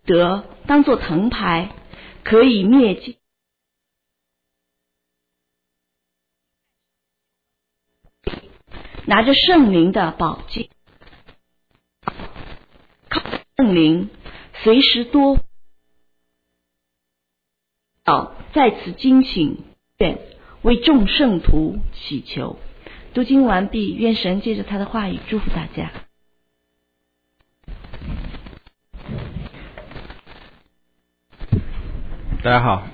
得当作藤牌，可以灭尽。拿着圣灵的宝剑，靠圣灵随时多在此精请愿，为众圣徒祈求。读经完毕，愿神借着他的话语祝福大家。 大家好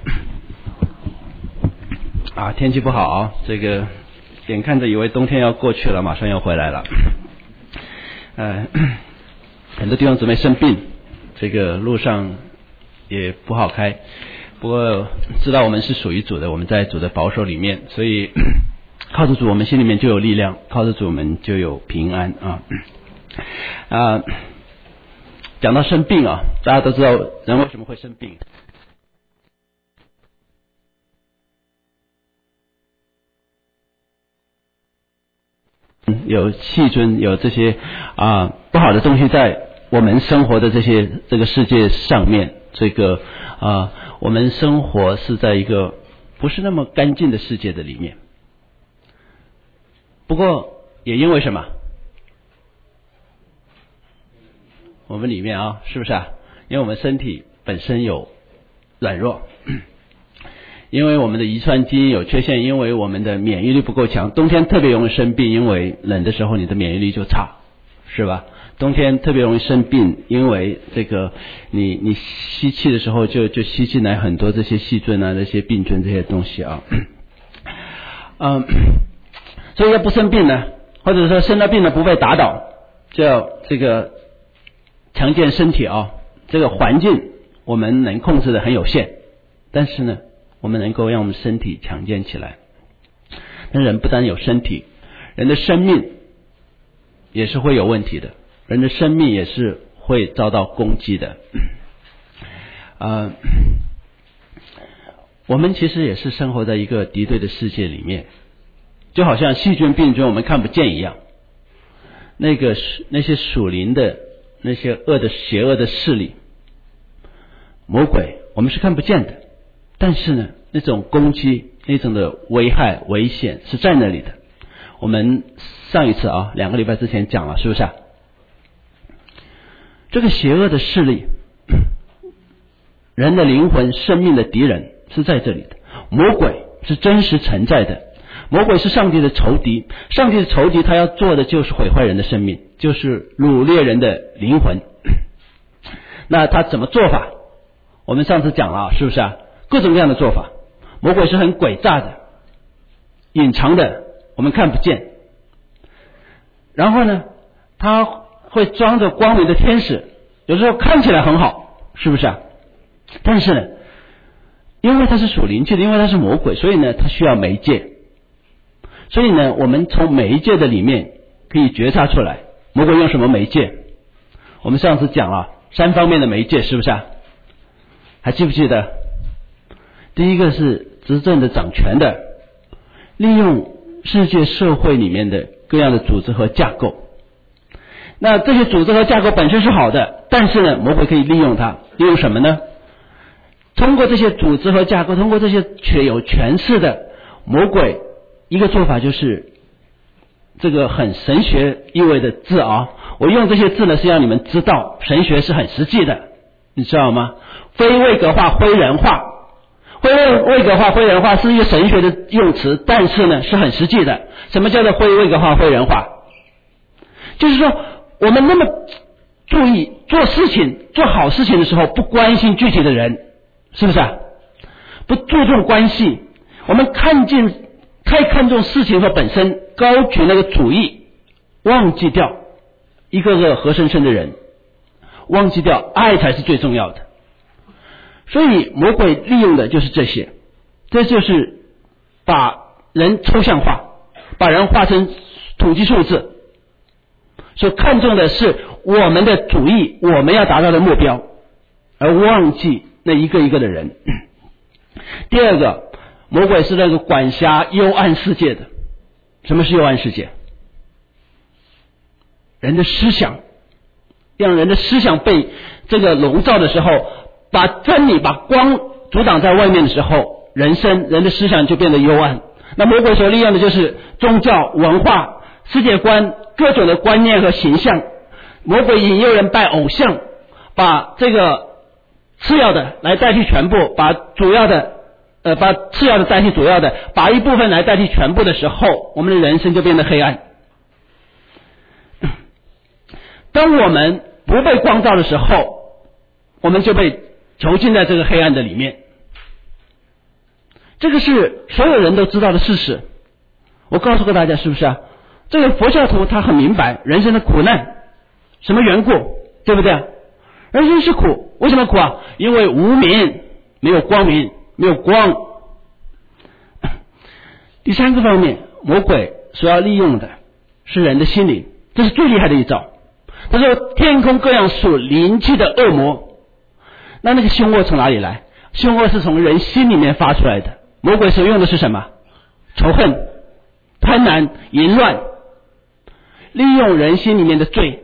啊，天气不好，这个眼看着以为冬天要过去了，马上要回来了。很多弟兄姊妹生病，这个路上也不好开。不过知道我们是属于主的，我们在主的保守里面，所以靠着主我们心里面就有力量，靠着主我们就有平安啊。讲到生病啊，大家都知道人为什么会生病。有细菌，有这些不好的东西在我们生活的这个世界上面，我们生活是在一个不是那么干净的世界的里面。不过也因为什么？我们里面是不是因为我们身体本身有软弱，因为我们的遗传基因有缺陷，因为我们的免疫力不够强，冬天特别容易生病，因为冷的时候你的免疫力就差，是吧？冬天特别容易生病，因为这个你吸气的时候就吸进来很多这些细菌这些病菌这些东西所以要不生病呢，或者说生了病呢不被打倒，就要这个强健身体这个环境我们能控制的很有限，但是呢我们能够让我们身体强健起来。但人不单有身体，人的生命也是会有问题的，人的生命也是会遭到攻击的。我们其实也是生活在一个敌对的世界里面，就好像细菌病菌我们看不见一样，那些属灵的那些邪恶的势力魔鬼我们是看不见的，但是呢那种攻击，那种的危害危险是在那里的。我们上一次2个礼拜之前讲了，是不是这个邪恶的势力，人的灵魂生命的敌人是在这里的。魔鬼是真实存在的，魔鬼是上帝的仇敌，上帝的仇敌他要做的就是毁坏人的生命，就是掳掠人的灵魂。那他怎么做法？我们上次讲了，是不是各种各样的做法。魔鬼是很诡诈的，隐藏的，我们看不见。然后呢他会装着光明的天使，有时候看起来很好，是不是但是呢因为他是属灵界的，因为他是魔鬼，所以呢他需要媒介。所以呢我们从媒介的里面可以觉察出来魔鬼用什么媒介。我们上次讲了3方面的媒介，是不是还记不记得？第一个是执政的掌权的，利用世界社会里面的各样的组织和架构。那这些组织和架构本身是好的，但是呢魔鬼可以利用它，利用什么呢？通过这些组织和架构，通过这些有权势的魔鬼，一个做法就是这个很神学意味的字我用这些字呢是让你们知道神学是很实际的，你知道吗？非位格化非人化，非位格化非人化是一个神学的用词，但是呢是很实际的。什么叫做非位格化非人化？就是说我们那么注意做事情做好事情的时候不关心具体的人，是不是不注重关系，我们太看重事情和本身，高举那个主义，忘记掉一个个活生生的人，忘记掉爱才是最重要的。所以魔鬼利用的就是这些，这就是把人抽象化，把人化成统计数字，所看重的是我们的主义，我们要达到的目标，而忘记那一个一个的人。第二个，魔鬼是那个管辖幽暗世界的。什么是幽暗世界？人的思想让人的思想被这个笼罩的时候，把真理把光阻挡在外面的时候，人的思想就变得幽暗。那魔鬼所利用的就是宗教文化世界观各种的观念和形象，魔鬼引诱人拜偶像，把这个次要的来代替全部，把主要的把次要的代替主要的，把一部分来代替全部的时候，我们的人生就变得黑暗。当我们不被光照的时候，我们就被囚禁在这个黑暗的里面。这个是所有人都知道的事实。我告诉过大家，是不是啊？这个佛教徒他很明白人生的苦难，什么缘故，对不对？人生是苦，为什么苦啊？因为无明，没有光明，没有光。第三个方面，魔鬼所要利用的是人的心灵，这是最厉害的一招。他说天空各样属灵气的恶魔，那个凶恶从哪里来？凶恶是从人心里面发出来的。魔鬼所用的是什么？仇恨、贪婪、淫乱，利用人心里面的罪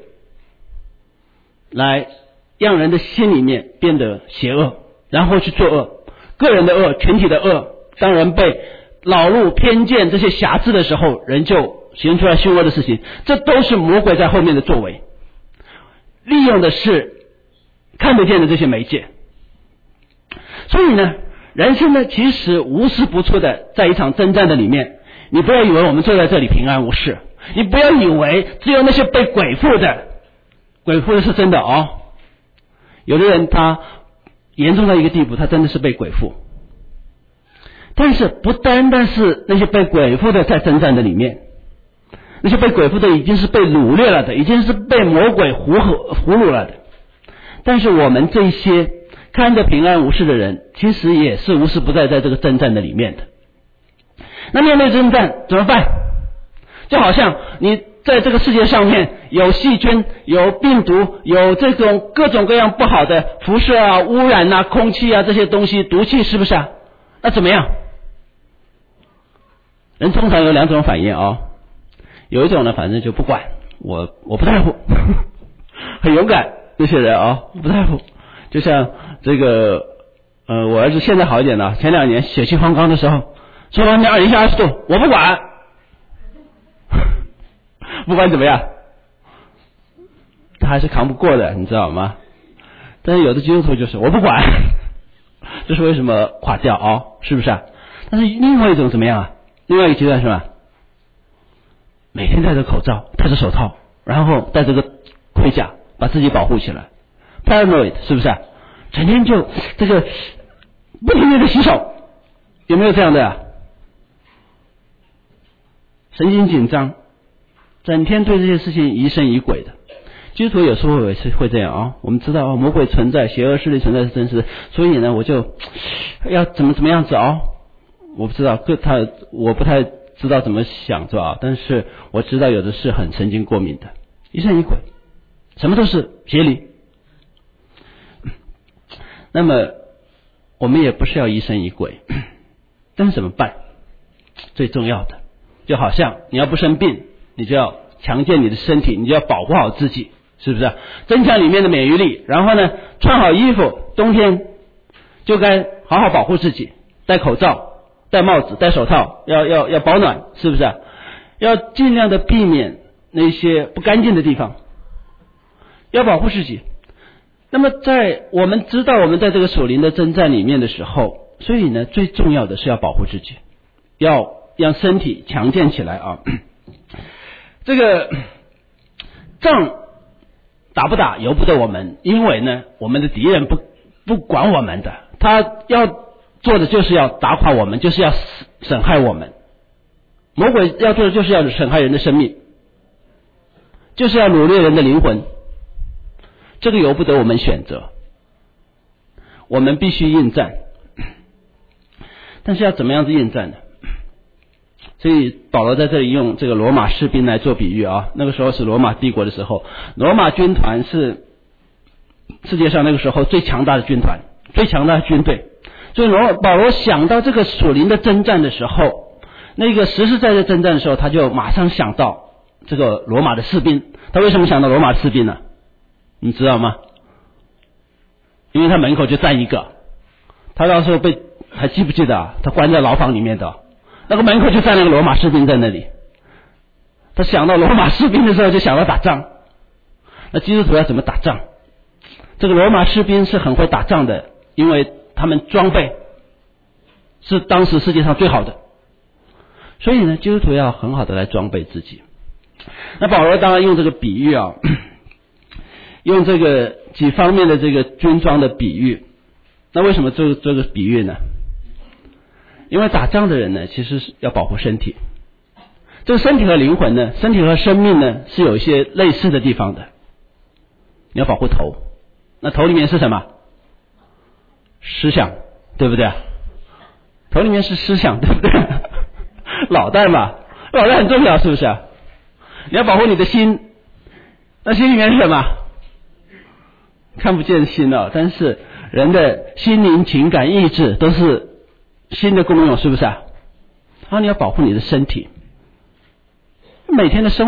来让人的心里面变得邪恶，然后去作恶，个人的恶，群体的恶。当人被恼怒、偏见这些辖制的时候，人就行出来凶恶的事情，这都是魔鬼在后面的作为，利用的是看得见的这些媒介。所以呢，人生呢其实无时不处的在一场征战的里面。你不要以为我们坐在这里平安无事，你不要以为只有那些被鬼附的是真的哦。有的人他严重到一个地步，他真的是被鬼附。但是不单单是那些被鬼附的在征战的里面，那些被鬼附的已经是被掳掠了的，已经是被魔鬼俘虏了的。但是我们这些看着平安无事的人，其实也是无时不在这个征战的里面的。那面对征战怎么办？就好像你在这个世界上面有细菌、有病毒、有这种各种各样不好的辐射啊、污染啊、空气啊这些东西，毒气，是不是啊？那怎么样？人通常有两种反应啊，有一种呢，反正就不管，我不在乎，很勇敢，这些人啊，不在乎。就像这个我儿子现在好一点了，前2年血气方刚的时候，说外面20-20度，我不管，不管怎么样，他还是扛不过的，你知道吗？但是有的基督徒就是我不管，这是为什么垮掉啊？是不是啊？但是另外一种怎么样啊？另外一个阶段是吧？每天戴着口罩，戴着手套，然后戴着个盔甲，把自己保护起来。Paranoid 是不是啊？整天就这个不停地洗手，有没有这样的啊？神经紧张，整天对这些事情疑神疑鬼的。基督徒有时候也是会这样啊。我们知道魔鬼存在，邪恶势力存在是真实，所以呢，我就要怎么样子啊？我不知道，我不太知道怎么想是吧？但是我知道有的是很神经过敏的，疑神疑鬼，什么都是邪灵。那么我们也不是要疑神疑鬼，但是怎么办？最重要的，就好像你要不生病，你就要强健你的身体，你就要保护好自己，是不是？增强里面的免疫力，然后呢，穿好衣服，冬天就该好好保护自己，戴口罩、戴帽子、戴手套，要保暖，是不是？要尽量的避免那些不干净的地方，要保护自己。那么在我们知道我们在这个属灵的征战里面的时候，所以呢，最重要的是要保护自己，要让身体强健起来啊。这个仗打不打由不得我们，因为呢，我们的敌人不管我们的，他要做的就是要打垮我们，就是要损害我们。魔鬼要做的就是要损害人的生命，就是要掳掠人的灵魂。这个由不得我们选择，我们必须应战。但是要怎么样子应战呢？所以保罗在这里用这个罗马士兵来做比喻啊。那个时候是罗马帝国的时候，罗马军团是世界上那个时候最强大的军团，最强大的军队。所以保罗想到这个属灵的征战的时候，那个实实在在征战的时候，他就马上想到这个罗马的士兵。他为什么想到罗马士兵呢？ 你知道吗？因为他门口就站一个，他到时候还记不记得啊？他关在牢房里面的，那个门口就站了个罗马士兵在那里。他想到罗马士兵的时候，就想到打仗。那基督徒要怎么打仗？这个罗马士兵是很会打仗的，因为他们装备是当时世界上最好的。所以呢，基督徒要很好的来装备自己。那保罗当然用这个比喻啊，用这个几方面的这个军装的比喻。那为什么做这个比喻呢？因为打仗的人呢，其实是要保护身体。这个身体和灵魂呢，身体和生命呢，是有一些类似的地方的。你要保护头，那头里面是什么？思想，对不对？头里面是思想，对不对？脑袋嘛，脑袋很重要，是不是？你要保护你的心，那心里面是什么？看不见心哦，但是人的心灵、情感、意志都是心的功用，是不是啊？然后你要保护你的身体。每天的生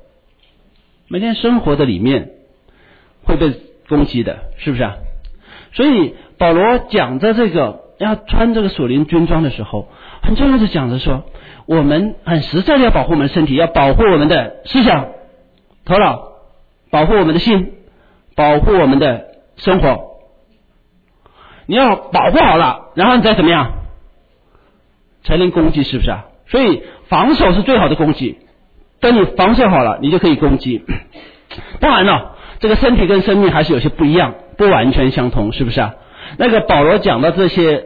活的里面会被攻击的，是不是啊？所以保罗讲着这个要穿这个属灵军装的时候，很重要的讲着说，我们很实在的要保护我们的身体，要保护我们的思想、头脑，保护我们的心，保护我们的生活。你要保护好了，然后你再怎么样才能攻击，是不是啊？所以防守是最好的攻击。等你防守好了，你就可以攻击。当然了，这个身体跟生命还是有些不一样，不完全相同，是不是啊？那个保罗讲到这些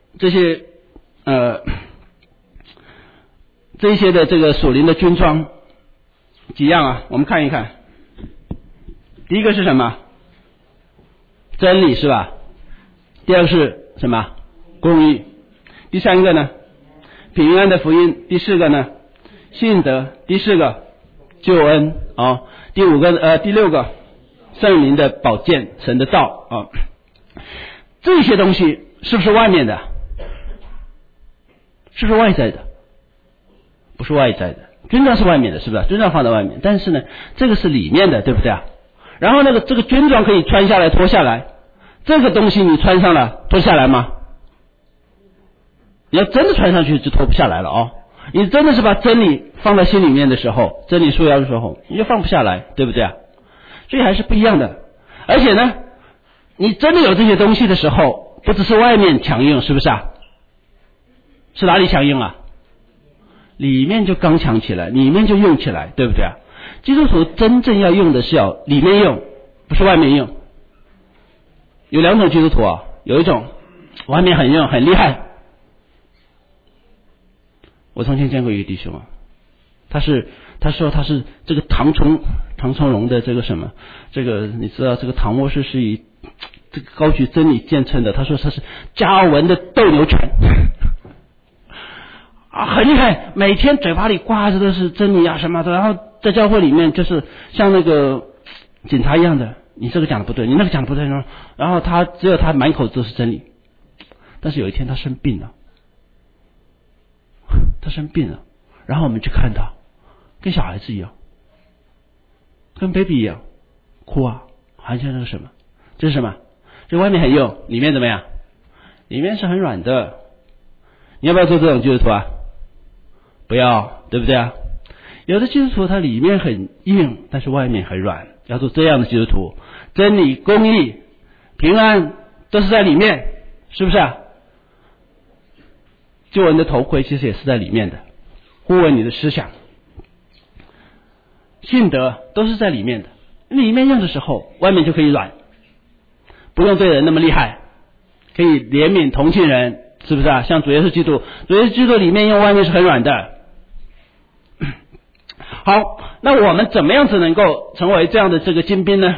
的这个属灵的军装几样啊？我们看一看。第一个是什么？真理，是吧？第二个是什么？公义。第三个呢？平安的福音。第四个呢？信德。第四个救恩啊。第六个圣灵的宝剑，神的道啊。这些东西是不是外面的？是不是外在的？不是外在的。军装是外面的，是不是？军装放在外面，但是呢，这个是里面的，对不对啊？然后这个军装可以穿下来脱下来，这个东西你穿上了脱下来吗？你要真的穿上去就脱不下来了哦。你真的是把真理放在心里面的时候，真理束腰的时候，你就放不下来，对不对啊？所以还是不一样的。而且呢，你真的有这些东西的时候，不只是外面强硬，是不是啊？是哪里强硬啊？里面就刚强起来，里面就用起来，对不对啊？基督徒真正要用的是要里面用，不是外面用。有两种基督徒啊，有一种外面很用很厉害。我从前见过一个弟兄啊，他说他是这个唐崇荣的这个什么，这个你知道这个唐末世是以这个高举真理见称的，他说他是加尔文的斗牛犬啊，很厉害，每天嘴巴里挂着都是真理啊什么的，然后在教会里面就是像那个警察一样的，你这个讲的不对，你那个讲的不对，然后只有他满口都是真理。但是有一天他生病了，然后我们去看他，跟小孩子一样，跟 baby 一样哭啊，好像那个什么，这是什么？这外面很硬，里面怎么样？里面是很软的。你要不要做这种基督徒啊？不要，对不对啊？有的基督徒他里面很硬，但是外面很软，要做这样的基督徒。真理、公义、平安都是在里面，是不是啊？救人的头盔其实也是在里面的，护卫你的思想，信德都是在里面的。里面用的时候，外面就可以软，不用对人那么厉害，可以怜悯同情人，是不是啊？像主耶稣基督里面用，外面是很软的。好，那我们怎么样子能够成为这样的这个精兵呢？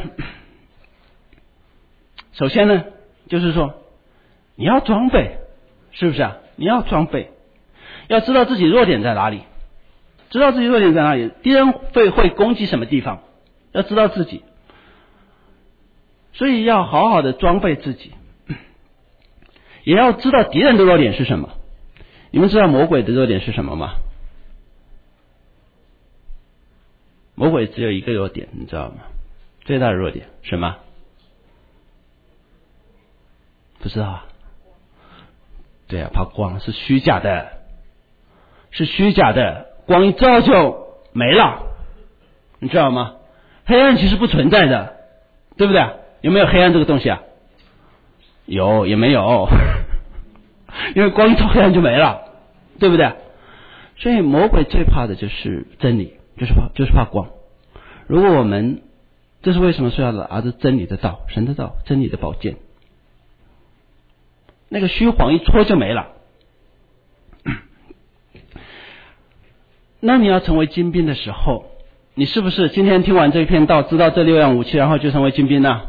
首先呢，就是说你要装备，是不是啊？你要装备，要知道自己弱点在哪里，敌人会攻击什么地方，要知道自己，所以要好好的装备自己，也要知道敌人的弱点是什么。你们知道魔鬼的弱点是什么吗？魔鬼只有一个弱点，你知道吗？ 最大的弱点什么？不知道啊？对啊，怕光是虚假的，是虚假的，光一照就没了，你知道吗？黑暗其实不存在的，对不对？有没有黑暗这个东西啊？有也没有，因为光一照黑暗就没了，对不对？所以魔鬼最怕的就是真理，就是怕光。如果我们，这是为什么说要拿着真理的道，神的道，真理的宝剑，那个虚晃一戳就没了。那你要成为精兵的时候，你是不是今天听完这一篇道，知道这6样武器，然后就成为精兵呢？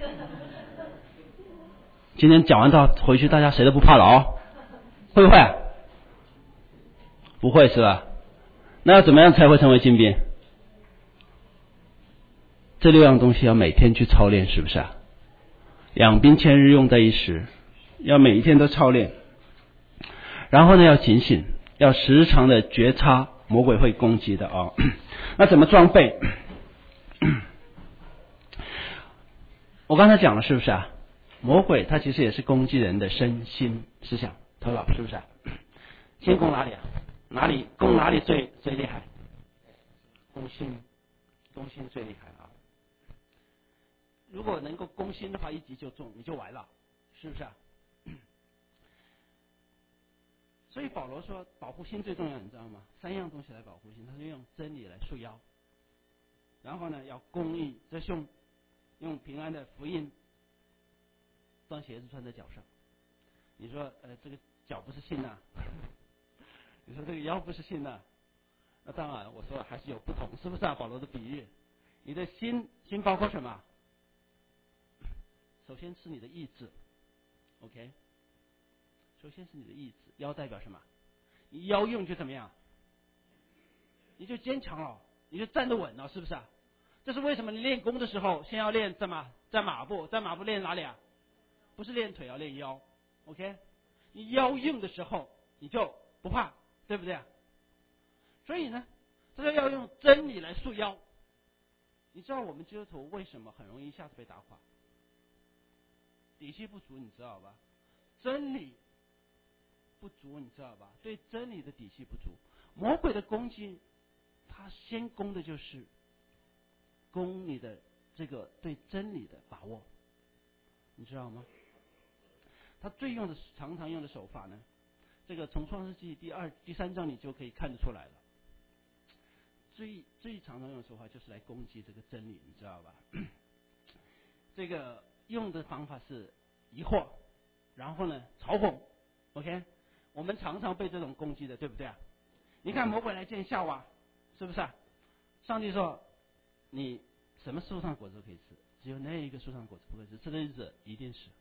今天讲完道回去，大家谁都不怕了哦，会不会？不会是吧？那要怎么样才会成为精兵？这6样东西要每天去操练，是不是啊？养兵千日，用在一时，要每一天都操练。然后呢，要警醒，要时常的觉察魔鬼会攻击的啊。那怎么装备？我刚才讲了，是不是啊？魔鬼他其实也是攻击人的身心思想头脑，是不是啊？先攻哪里啊？攻哪里最厉害？攻心最厉害啊！如果能够攻心的话，一击就中，你就完了，是不是啊？所以保罗说，保护心最重要，你知道吗？3样东西来保护心，他是用真理来束腰，然后呢，要公义遮胸，用平安的福音当鞋子穿在脚上。你说这个脚不是信呐？你说这个腰不是信呐？那当然，我说还是有不同，是不是啊？保罗的比喻，你的心包括什么？首先是你的意志 ，OK？ 首先是你的意志，腰代表什么？你腰用就怎么样？你就坚强了，你就站得稳了，是不是啊？这是为什么你练功的时候，先要练站马步，站马步练哪里啊？不是练腿，要练腰 ，OK？ 你腰用的时候，你就不怕，对不对啊？所以呢，这个要用真理来束腰。你知道我们基督徒为什么很容易一下子被打垮？底气不足，你知道吧？真理不足，你知道吧？对真理的底气不足，魔鬼的攻击，他先攻的就是攻你的这个对真理的把握，你知道吗？他常常用的手法呢，这个从创世纪第3章你就可以看得出来了。最常用的手法就是来攻击这个真理，你知道吧？这个用的方法是疑惑，然后呢嘲讽 ，OK？ 我们常常被这种攻击的，对不对啊？你看魔鬼来见夏娃，是不是啊？上帝说你什么树上果子都可以吃，只有那一个树上果子不可以吃，这个日子一定是。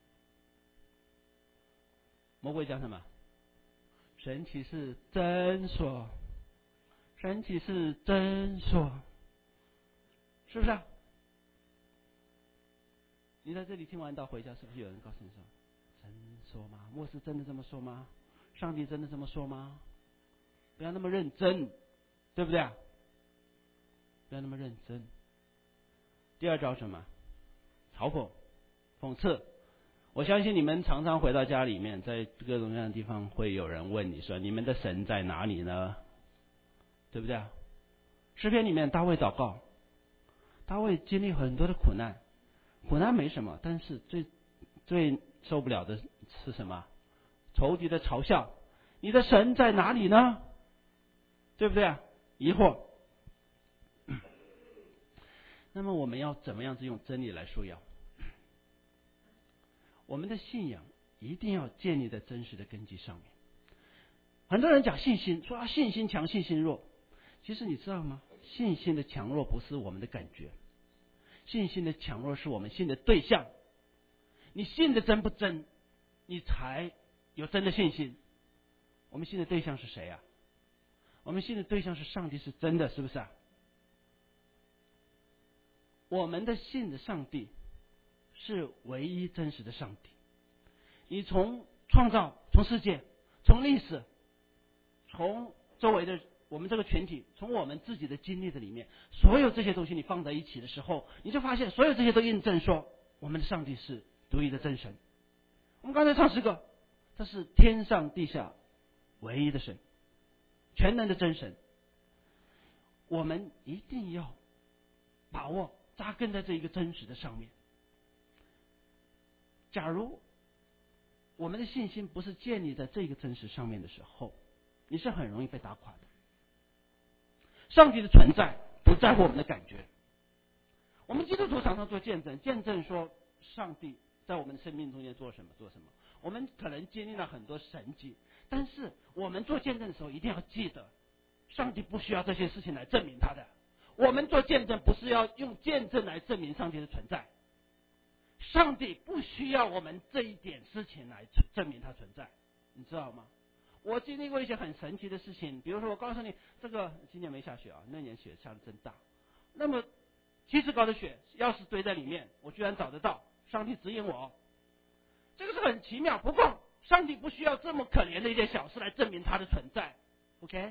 魔鬼讲什么？神启示真说，神启示真说，是不是啊？你在这里听完道回家，是不是有人告诉你说，真说吗？牧师真的这么说吗？上帝真的这么说吗？不要那么认真，对不对啊？不要那么认真。第二招什么？嘲讽、讽刺。我相信你们常常回到家里面，在各种各样的地方，会有人问你说：“你们的神在哪里呢？”对不对啊？诗篇里面大卫祷告，大卫经历很多的苦难，苦难没什么，但是最受不了的是什么？仇敌的嘲笑，你的神在哪里呢？对不对啊？疑惑。那么我们要怎么样子用真理来束腰？我们的信仰一定要建立在真实的根基上面。很多人讲信心，说信心强，信心弱。其实你知道吗？信心的强弱不是我们的感觉，信心的强弱是我们信的对象。你信的真不真，你才有真的信心。我们信的对象是谁啊？我们信的对象是上帝，是真的，是不是啊？我们的信的上帝是唯一真实的上帝。你从创造，从世界，从历史，从周围的我们这个群体，从我们自己的经历的里面，所有这些东西你放在一起的时候，你就发现所有这些都印证说，我们的上帝是独一的真神。我们刚才唱诗歌，他是天上地下唯一的神，全能的真神。我们一定要把握扎根在这一个真实的上面。假如我们的信心不是建立在这个真实上面的时候，你是很容易被打垮的。上帝的存在不在乎我们的感觉。我们基督徒常常做见证，见证说上帝在我们的生命中间做什么。我们可能经历了很多神迹，但是我们做见证的时候一定要记得，上帝不需要这些事情来证明他的。我们做见证不是要用见证来证明上帝的存在，上帝不需要我们这一点事情来证明他存在，你知道吗？我经历过一些很神奇的事情，比如说我告诉你，这个今年没下雪啊，那年雪下的真大。那么7尺高的雪要是堆在里面，我居然找得到，上帝指引我，这个是很奇妙。不过上帝不需要这么可怜的一件小事来证明他的存在。 OK，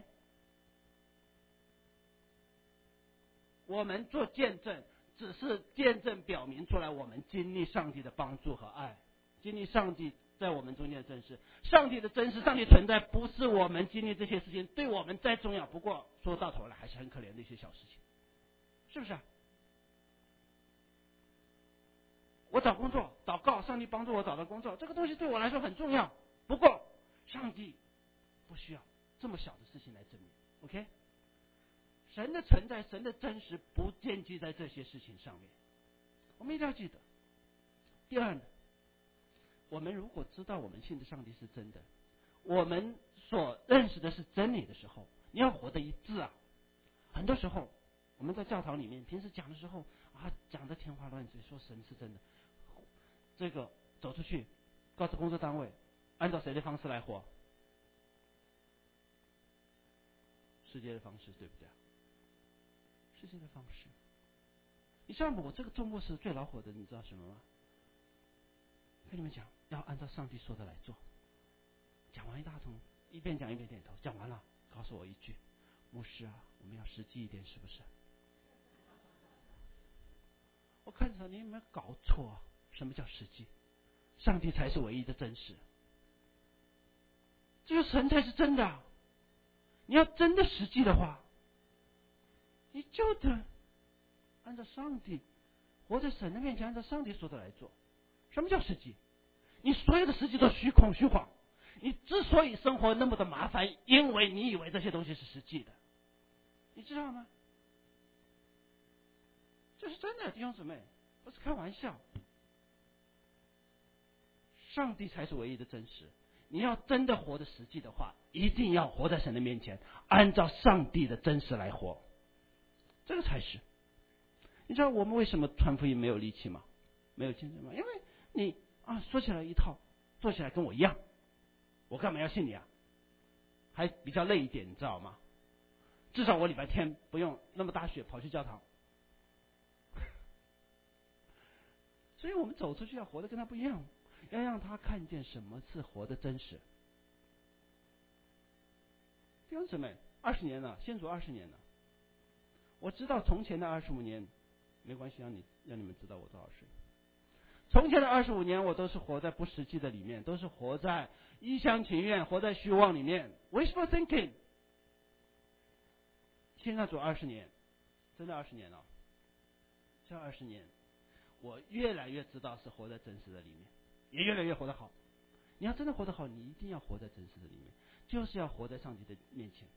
我们做见证只是见证表明出来我们经历上帝的帮助和爱，经历上帝在我们中间的真实。上帝的真实，上帝存在不是我们经历这些事情对我们再重要，不过说到头来还是很可怜的一些小事情，是不是啊？我找工作祷告，上帝帮助我找到工作，这个东西对我来说很重要，不过上帝不需要这么小的事情来证明。 OK， 神的存在，神的真实不建基在这些事情上面，我们一定要记得。第二呢，我们如果知道我们信的上帝是真的，我们所认识的是真理的时候，你要活得一致啊。很多时候我们在教堂里面平时讲的时候啊，讲的天花乱坠，说神是真的，这个走出去告诉工作单位，按照谁的方式来活？世界的方式，对不对？世界的方式。你知道吗？我这个周末是最恼火的，你知道什么吗？跟你们讲，要按照上帝说的来做。讲完一大通，一边讲一边点头。讲完了，告诉我一句：牧师啊，我们要实际一点，是不是？我看着你有没有搞错啊？什么叫实际？上帝才是唯一的真实，这个神才是真的。你要真的实际的话，你就得按照上帝活在神的面前，按照上帝说的来做。什么叫实际？你所有的实际都虚空虚晃。你之所以生活那么的麻烦，因为你以为这些东西是实际的，你知道吗？这是真的，弟兄姊妹，不是开玩笑。上帝才是唯一的真实。你要真的活得实际的话，一定要活在神的面前，按照上帝的真实来活，这个才是。你知道我们为什么传福音没有力气吗？没有见证吗？因为你说起来一套，做起来跟我一样，我干嘛要信你啊？还比较累一点，你知道吗？至少我礼拜天不用那么大雪跑去教堂。所以我们走出去要活得跟他不一样，要让他看见什么是活得真实。弟兄姊妹，20年了，信主20年了，我知道从前的25年，没关系，让你们知道我多少岁。从前的25年，我都是活在不实际的里面，都是活在一厢情愿，活在虚妄里面 ，wishful thinking。现在主20年，真的20年了，这20年，我越来越知道是活在真实的里面，也越来越活得好。你要真的活得好，你一定要活在真实的里面，就是要活在上帝的面前。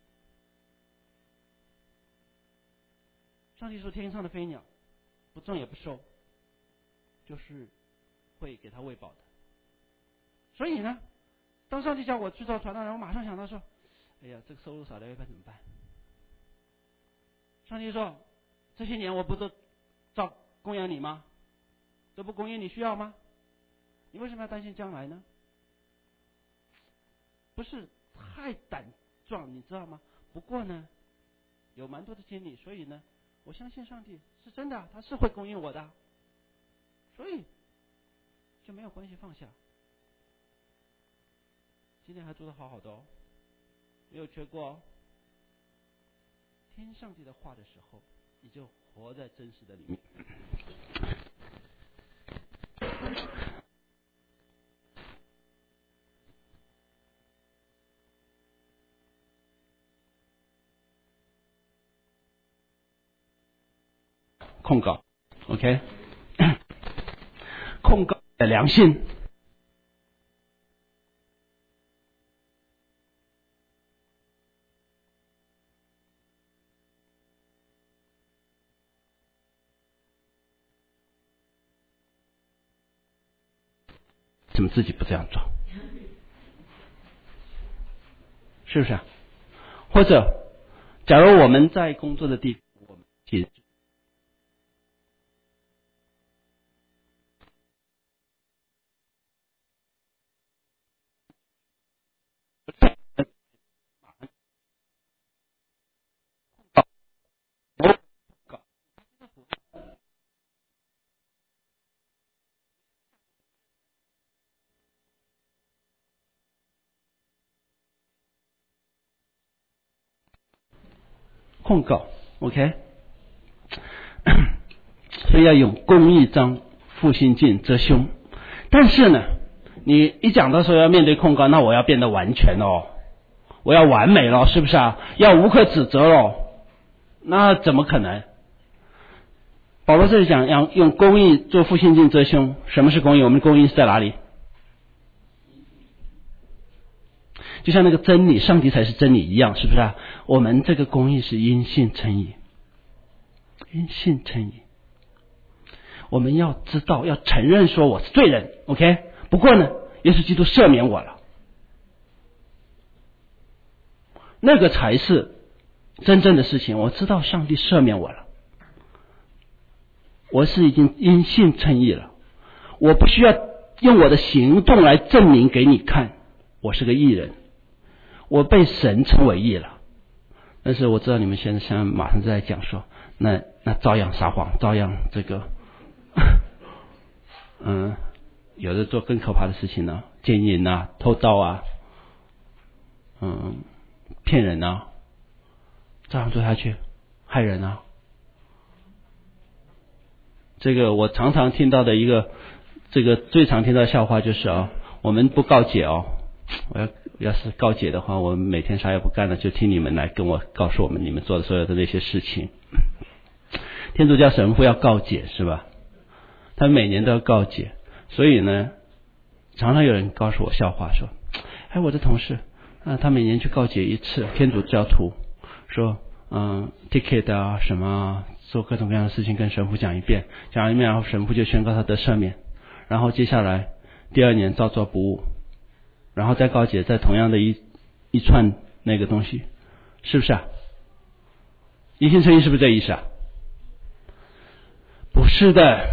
上帝说天上的飞鸟不种也不收，就是会给他喂饱的。所以呢，当上帝叫我去造传道人，我马上想到说，哎呀，这个收入少了，要该怎么办？上帝说，这些年我不都照供养你吗？这不供应你需要吗？你为什么要担心将来呢？不是太胆壮，你知道吗？不过呢，有蛮多的经历，所以呢，我相信上帝是真的，他是会供应我的，所以就没有关系，放下。今天还做得好好的哦，没有缺过哦。 听上帝的话的时候，你就活在真实的里面。控告 ，OK， 控告的良性。怎么自己不这样做？是不是啊？或者，假如我们在工作的地方，我们控告 ，OK， 所以要用公义章负心镜遮胸。但是呢，你一讲到说要面对控告，那我要变得完全哦，我要完美了，是不是啊？要无可指责了，那怎么可能？保罗这里讲要用公义做负心镜遮胸。什么是公义？我们的公义是在哪里？就像那个真理，上帝才是真理一样，是不是啊？我们这个公义是因信称义，因信称义。我们要知道，要承认说我是罪人 ，OK？ 不过呢，耶稣基督赦免我了，那个才是真正的事情。我知道上帝赦免我了，我是已经因信称义了，我不需要用我的行动来证明给你看，我是个义人，我被神称为义了。但是我知道你们现在马上在讲说，那照样撒谎，照样这个，有的做更可怕的事情呢，奸淫啊，偷盗啊，骗人啊，照样做下去，害人啊。这个我常常听到的一个，这个最常听到的笑话就是我们不告解我要是告解的话，我们每天啥也不干了，就听你们来跟我告诉我们你们做的所有的那些事情。天主教神父要告解是吧？他每年都要告解，所以呢，常常有人告诉我笑话说，我的同事他每年去告解一次，天主教徒说ticket 啊什么做各种各样的事情跟神父讲一遍，然后神父就宣告他得赦免，然后接下来第二年照做不误，然后再告解，再同样的一串那个东西，是不是啊？因信称义是不是这意思啊？不是的。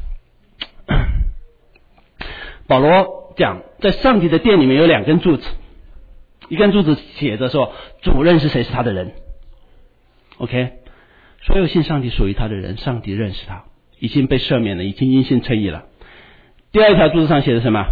保罗讲，在上帝的殿里面有2根柱子，一根柱子写着说主认识谁是他的人 ，OK， 所有信上帝属于他的人，上帝认识他，已经被赦免了，已经因信称义了。第二条柱子上写的什么？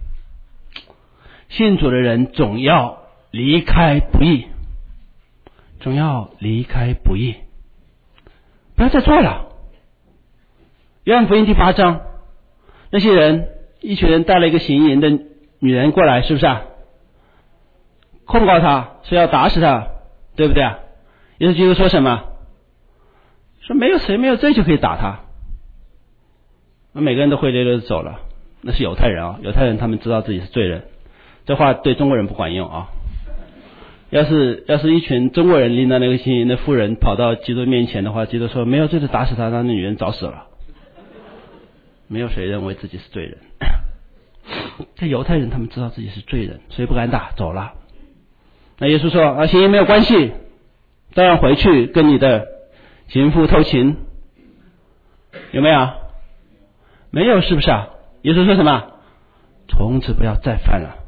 信主的人总要离开不义，总要离开不义，不要再做了。约翰福音第8章，那些人一群人带了一个行淫的女人过来，是不是啊？控告他，说要打死他，对不对啊？耶稣基督说什么？说没有谁没有罪就可以打他。那每个人都灰溜溜的走了。那是犹太人犹太人他们知道自己是罪人，这话对中国人不管用要是一群中国人拎到那个行淫的妇人跑到基督面前的话，基督说没有罪就打死他，那女人早死了。没有谁认为自己是罪人。这犹太人他们知道自己是罪人，所以不敢打，走了。那耶稣说行淫没有关系，照样回去跟你的情妇偷情，有没有？没有，是不是啊？耶稣说什么？从此不要再犯了，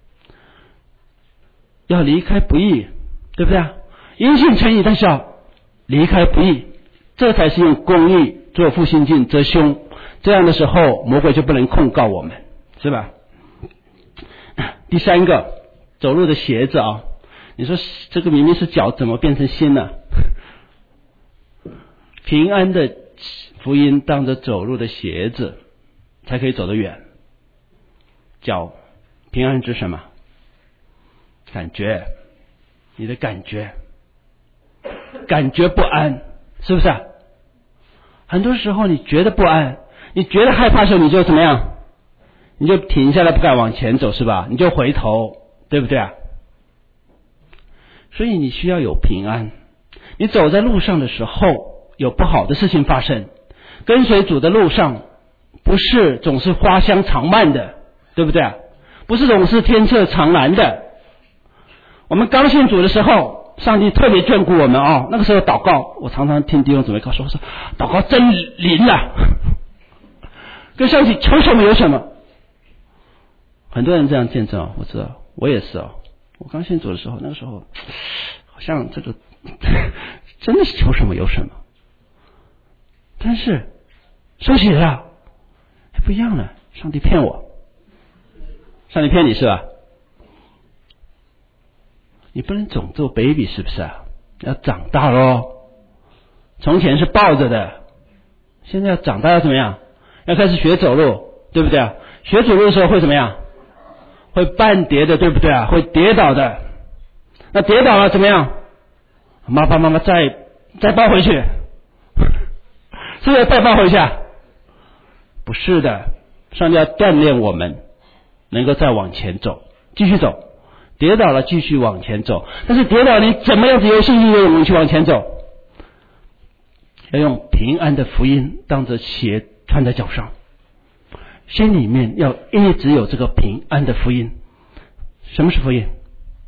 要离开不义，对不对啊？因信称义，但是要离开不义，这才是用公义做负心镜遮胸。这样的时候魔鬼就不能控告我们，是吧？第3个，走路的鞋子你说这个明明是脚，怎么变成心了？ 平安的福音当着走路的鞋子，才可以走得远。脚，平安指什么？感觉，你的感觉不安，是不是啊？很多时候你觉得不安，你觉得害怕的时候，你就怎么样？你就停下来不敢往前走，是吧？你就回头，对不对啊？所以你需要有平安。你走在路上的时候，有不好的事情发生，跟随主的路上不是总是花香长漫的，对不对啊？不是总是天色常蓝的。我们刚信主的时候，上帝特别眷顾我们哦。那个时候祷告，我常常听弟兄姊妹告诉我说，祷告真灵啊，跟上帝求什么有什么。很多人这样见证哦，我知道，我也是哦。我刚信主的时候，那个时候好像这个真的是求什么有什么，但是收起来了，不一样了。上帝骗我，上帝骗你是吧？你不能总做 baby 是不是啊？要长大咯。从前是抱着的，现在要长大要怎么样？要开始学走路，对不对啊？学走路的时候会怎么样？会半跌的，对不对啊？会跌倒的。那跌倒了怎么样？妈妈再抱回去，是不是再抱回去啊？不是的，上帝要锻炼我们能够再往前走，继续走。跌倒了继续往前走，但是跌倒你怎么样子有信心有勇气往前走？要用平安的福音当着鞋穿在脚上，心里面要一直有这个平安的福音。什么是福音？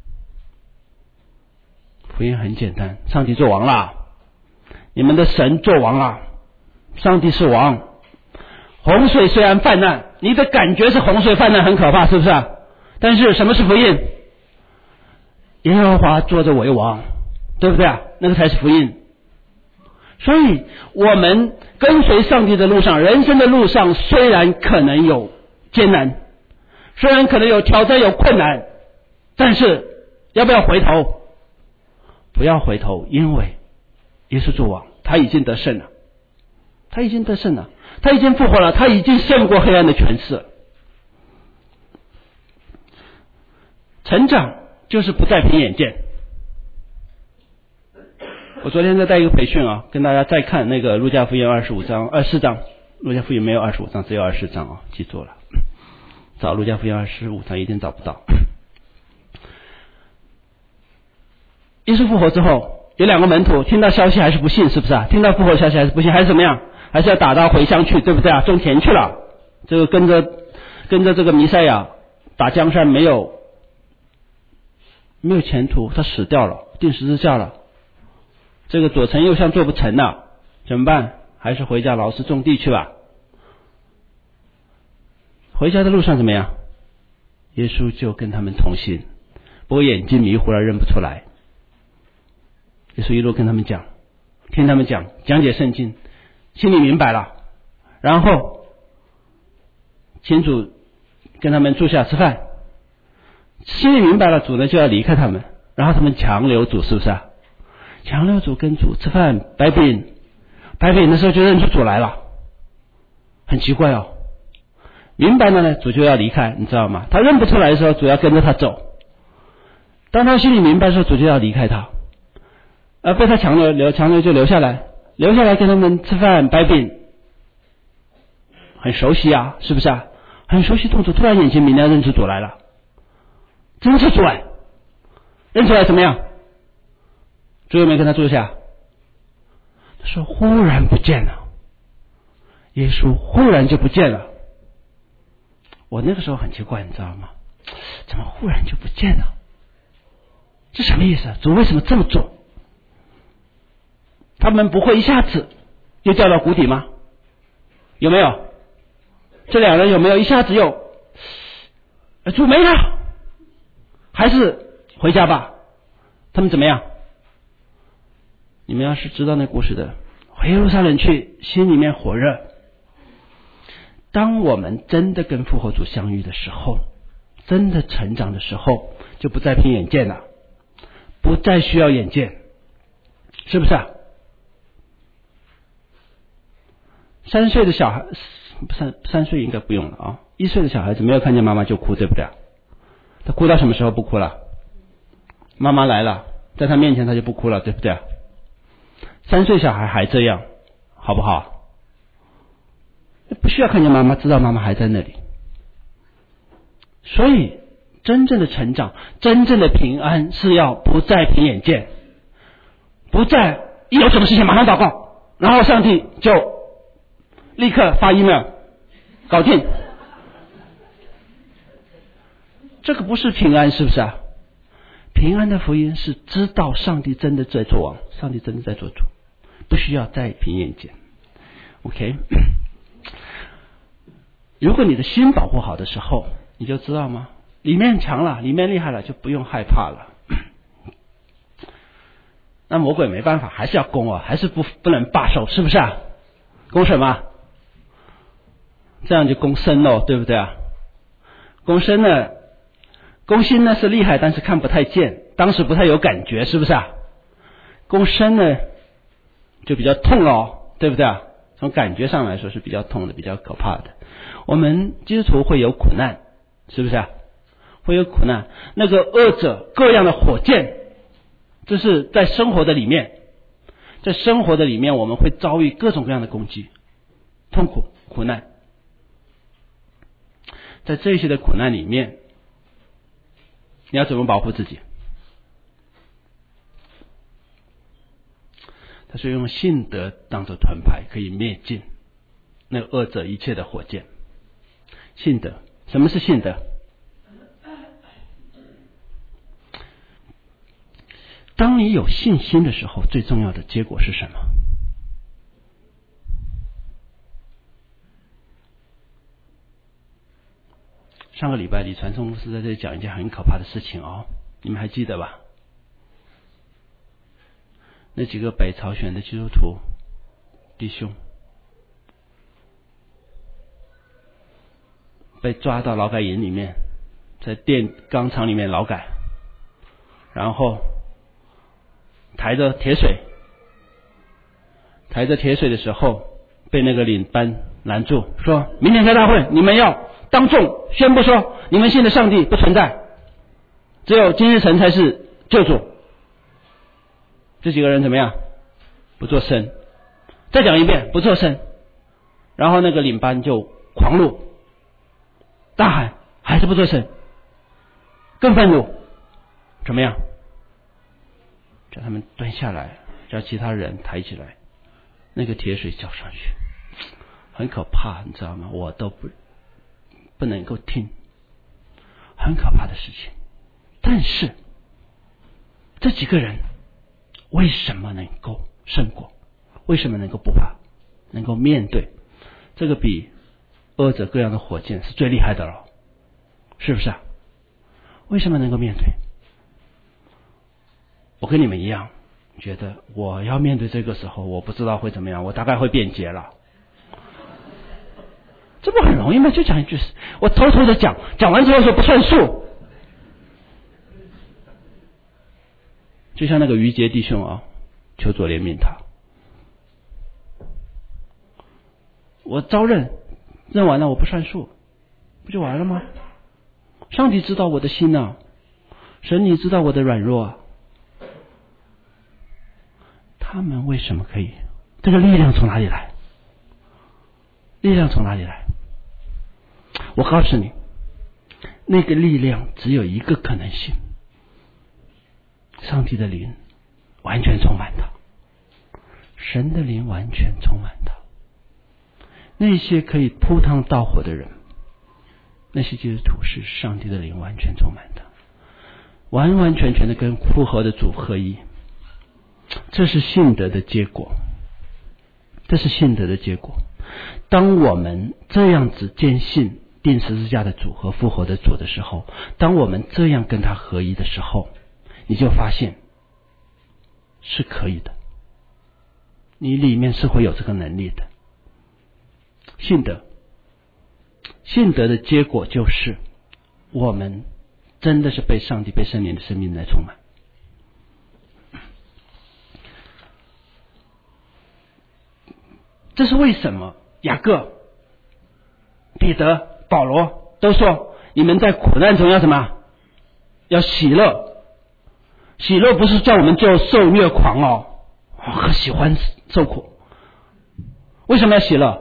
福音很简单，上帝做王了，你们的神做王了，上帝是王。洪水虽然泛滥，你的感觉是洪水泛滥很可怕，是不是啊？但是什么是福音？耶和华坐着为王，对不对啊？那个才是福音。所以我们跟随上帝的路上，人生的路上虽然可能有艰难，虽然可能有挑战有困难，但是要不要回头？不要回头，因为耶稣做王，他已经得胜了，他已经得胜了，他已经复活了，他已经胜过黑暗的权势。成长就是不再凭眼见。我昨天在带一个培训啊，跟大家再看那个路加福音24章，路加福音没有25章，只有24章啊，记错了。找路加福音25章一定找不到。耶稣复活之后，有两个门徒听到消息还是不信，是不是啊？听到复活消息还是不信，还是怎么样？还是要打道回乡去，对不对啊？种田去了，这个跟着这个弥赛亚打江山没有前途，他死掉了，钉十字架了。这个左丞右相做不成了，怎么办？还是回家劳师种地去吧。回家的路上怎么样？耶稣就跟他们同行，不过眼睛迷糊了，认不出来。耶稣一路跟他们讲，听他们讲解圣经，心里明白了，然后请主跟他们坐下吃饭，心里明白了，主呢就要离开他们，然后他们强留主，是不是啊？强留主跟主吃饭摆饼的时候就认出主来了，很奇怪哦。明白了呢，主就要离开，你知道吗？他认不出来的时候，主要跟着他走。当他心里明白的时候，主就要离开他，而被他强留就留下来跟他们吃饭摆饼，很熟悉啊，是不是啊？很熟悉动作，突然眼睛明亮，认出主来了，真是主来，认出来怎么样？主有没有跟他坐下？他说忽然不见了，耶稣忽然就不见了。我那个时候很奇怪，你知道吗？怎么忽然就不见了？这什么意思啊？主为什么这么做？他们不会一下子又掉到谷底吗？有没有？这两人有没有一下子又主没了？还是回家吧？他们怎么样？你们要是知道那故事的，回耶路撒冷去，心里面火热。当我们真的跟复活主相遇的时候，真的成长的时候，就不再凭眼见了，不再需要眼见，是不是啊？ 3岁的小孩，3岁应该不用了啊，1岁的小孩子没有看见妈妈就哭，对不对？他哭到什么时候不哭了？妈妈来了，在他面前他就不哭了，对不对？3岁小孩还这样，好不好？不需要看见妈妈，知道妈妈还在那里。所以真正的成长，真正的平安是要不再凭眼见，不再一有什么事情马上祷告，然后上帝就立刻发 email 搞定。这个不是平安，是不是啊？平安的福音是知道上帝真的在做王，上帝真的在做主，不需要再凭眼见。 OK， 如果你的心保护好的时候，你就知道吗？里面强了，里面厉害了，就不用害怕了。那魔鬼没办法，还是要攻啊，还是不能罢手，是不是啊？攻什么？这样就攻身喽，对不对啊？攻身呢，攻心呢是厉害，但是看不太见，当时不太有感觉，是不是啊？攻身呢就比较痛咯，对不对啊？从感觉上来说是比较痛的，比较可怕的。我们基督徒会有苦难，是不是啊？会有苦难，那个恶者各样的火箭，这是在生活的里面，在生活的里面我们会遭遇各种各样的攻击，痛苦苦难。在这些的苦难里面，你要怎么保护自己？他是用信德当作盾牌，可以灭尽那个恶者一切的火箭。信德，什么是信德？当你有信心的时候，最重要的结果是什么？上个礼拜李传松牧师在这里讲一件很可怕的事情哦，你们还记得吧？那几个北朝鲜的基督徒弟兄被抓到劳改营里面，在电钢厂里面劳改，然后抬着铁水的时候，被那个领班拦住，说明天开大会，你们要当众宣布说，你们信的上帝不存在，只有金日成才是救主。这几个人怎么样？不作声。再讲一遍，不作声。然后那个领班就狂怒，大喊，还是不作声，更愤怒。怎么样？叫他们蹲下来，叫其他人抬起来，那个铁水浇上去，很可怕，你知道吗？我都不能够听，很可怕的事情。但是这几个人为什么能够胜过？为什么能够不怕？能够面对？这个比恶者各样的火箭是最厉害的了，是不是啊？为什么能够面对？我跟你们一样，觉得我要面对这个时候，我不知道会怎么样，我大概会变节了。这不很容易吗？就讲一句，我偷偷的讲完之后说不算数。就像那个于杰弟兄啊，求主怜悯他。我招认完了，我不算数，不就完了吗？上帝知道我的心啊，神你知道我的软弱啊。他们为什么可以？这个力量从哪里来？力量从哪里来？我告诉你，那个力量只有一个可能性，上帝的灵完全充满他，神的灵完全充满他。那些可以扑汤蹈火的人，那些基督徒是上帝的灵完全充满他，完完全全的跟复活的主合一。这是信德的结果，这是信德的结果。当我们这样子坚信钉十字架的主和复活的主的时候，当我们这样跟他合一的时候，你就发现是可以的，你里面是会有这个能力的。信德的结果就是我们真的是被上帝被圣灵的生命来充满。这是为什么雅各、彼得、保罗都说，你们在苦难中要什么？要喜乐。喜乐不是叫我们做受虐狂哦，很喜欢受苦。为什么要喜乐？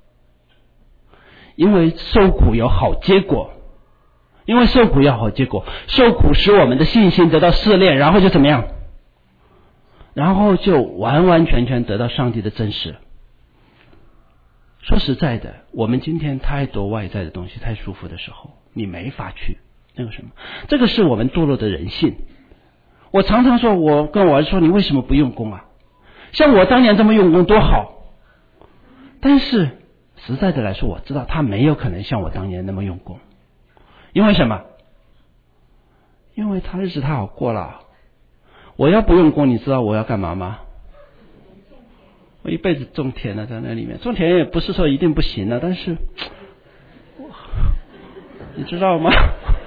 因为受苦有好结果。因为受苦有好结果，受苦使我们的信心得到试炼，然后就怎么样？然后就完完全全得到上帝的真实。说实在的，我们今天太多外在的东西太舒服的时候，你没法去那个什么，这个是我们堕落的人性。我常常说，我跟我儿子说，你为什么不用功啊？像我当年这么用功多好。但是实在的来说，我知道他没有可能像我当年那么用功。因为什么？因为他日子太好过了。我要不用功，你知道我要干嘛吗？我一辈子种田了，在那里面种田也不是说一定不行了，但是你知道吗？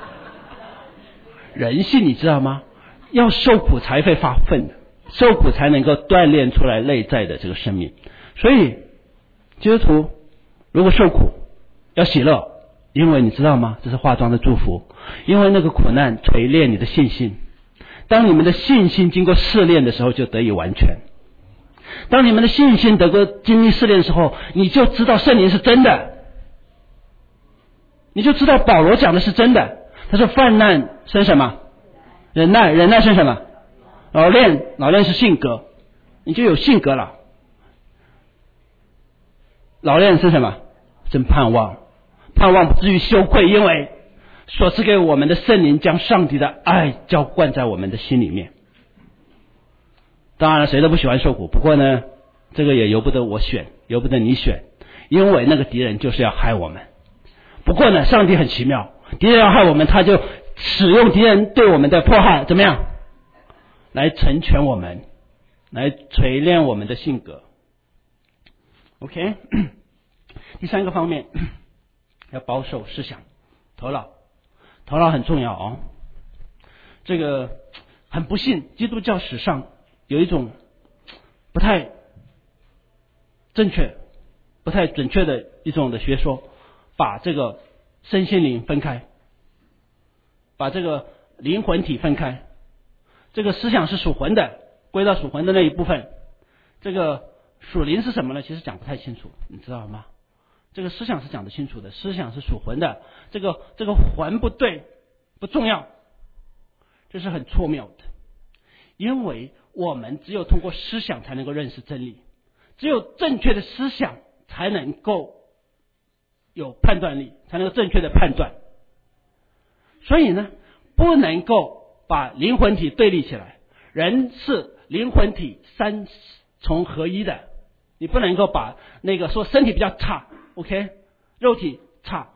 人性你知道吗？要受苦才会发奋的，受苦才能够锻炼出来内在的这个生命。所以基督徒如果受苦要喜乐，因为你知道吗？这是化妆的祝福。因为那个苦难锤炼你的信心，当你们的信心经过试炼的时候，就得以完全。当你们的信心得过经历试炼的时候，你就知道圣灵是真的，你就知道保罗讲的是真的。他说患难生什么？忍耐，忍耐生什么？老练是性格，你就有性格了。老练生什么？生盼望，盼望不至于羞愧，因为所赐给我们的圣灵将上帝的爱浇灌在我们的心里面。当然了，谁都不喜欢受苦，不过呢，这个也由不得我选，由不得你选，因为那个敌人就是要害我们。不过呢，上帝很奇妙，敌人要害我们，他就使用敌人对我们的迫害，怎么样？来成全我们，来锤炼我们的性格。OK， 第三个方面要保守思想，头脑很重要哦。这个很不幸，基督教史上有一种不太正确、不太准确的一种的学说，把这个身心灵分开，把这个灵魂体分开。这个思想是属魂的，归到属魂的那一部分。这个属灵是什么呢？其实讲不太清楚，你知道吗？这个思想是讲得清楚的，思想是属魂的，这个魂不对，不重要，这是很错谬的。因为我们只有通过思想才能够认识真理，只有正确的思想才能够有判断力，才能够正确的判断。所以呢，不能够把灵魂体对立起来，人是灵魂体三重合一的，你不能够把那个说身体比较差 OK， 肉体差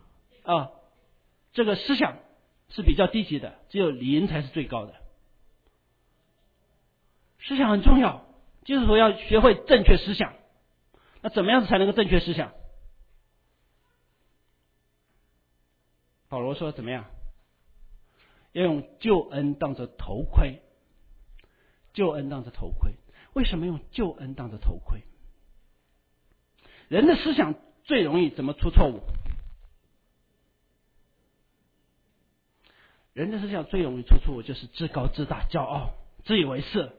这个思想是比较低级的，只有灵才是最高的。思想很重要，就是说要学会正确思想。那怎么样才能够正确思想？保罗说怎么样？要用救恩当作头盔。救恩当作头盔。为什么用救恩当作头盔？人的思想最容易怎么出错误？人的思想最容易出错误就是自高自大、骄傲、自以为是。